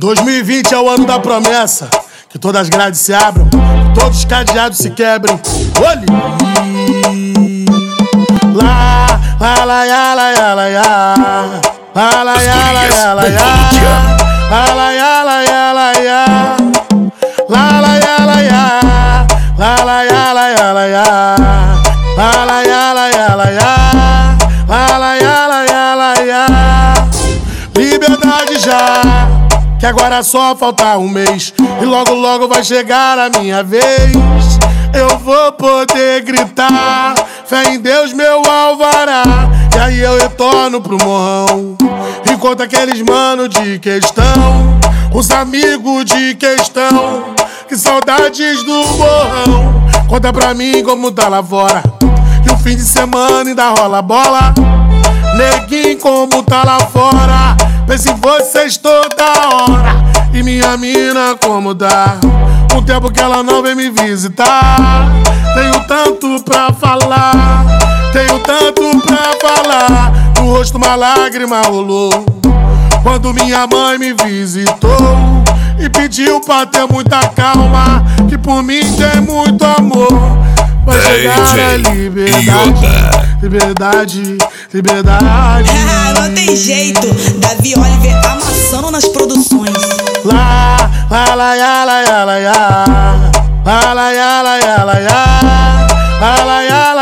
2020 é o ano da promessa, que todas as grades se abram, que todos os cadeados se quebrem. Olhe! Lá, lá, lá, lá, lá, lá, lá, lá, lá, lá, lá, lá, lá, lá, lá, liberdade já, que agora só falta um mês e logo logo vai chegar a minha vez. Eu vou poder gritar, fé em Deus meu alvará, e aí eu retorno pro morrão. Enquanto aqueles mano de questão, os amigos de questão, que saudades do morrão. Conta pra mim como tá lá fora, que o fim de semana ainda rola bola. Neguinho, como tá lá fora, penso em vocês toda hora. E minha mina, como dá, um tempo que ela não vem me visitar. Tenho tanto pra falar, tenho tanto pra falar. No rosto uma lágrima rolou quando minha mãe me visitou e pediu pra ter muita calma, que por mim tem muito amor. Vai chegar a liberdade, liberdade, liberdade. Não tem jeito, Davi Oliver amassando nas produções. Lá, lá, lá, lá, lá, lá, lá, lá, lá, lá, lá, lá, lá, lá, lá, lá, lá,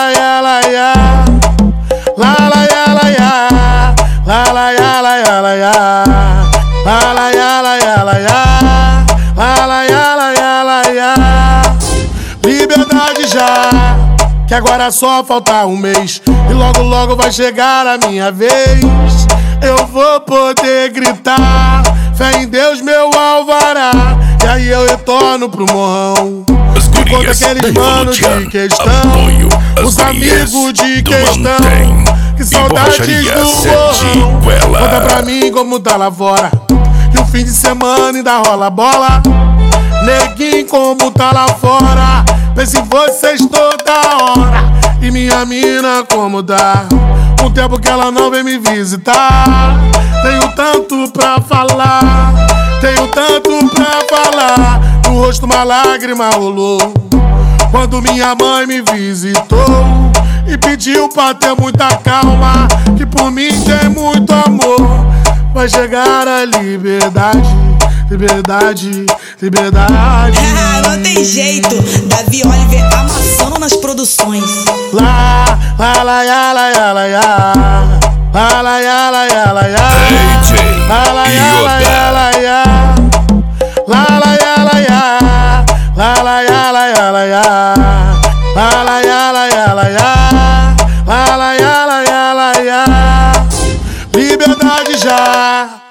lá. Liberdade já, que agora só falta um mês e logo logo vai chegar a minha vez. Eu vou poder gritar, fé em Deus meu alvará, e aí eu retorno pro morrão. Enquanto aqueles mano de questão, os amigos de questão, que saudades do morrão. Conta pra mim como tá lá fora, que o fim de semana ainda rola bola. Neguinho, como tá lá fora, penso em vocês toda hora. E minha mina, como dá, um tempo que ela não vem me visitar. Tenho tanto pra falar, tenho tanto pra falar. No rosto uma lágrima rolou quando minha mãe me visitou e pediu pra ter muita calma, que por mim tem muito amor. Vai chegar a liberdade, liberdade, liberdade. Não tem jeito, Davi Oliver amassando nas produções. Lá, lá, lá, lá, lá, lá, lá, lá, lá, lá, lá, lá, lá, lá, lá, liberdade já.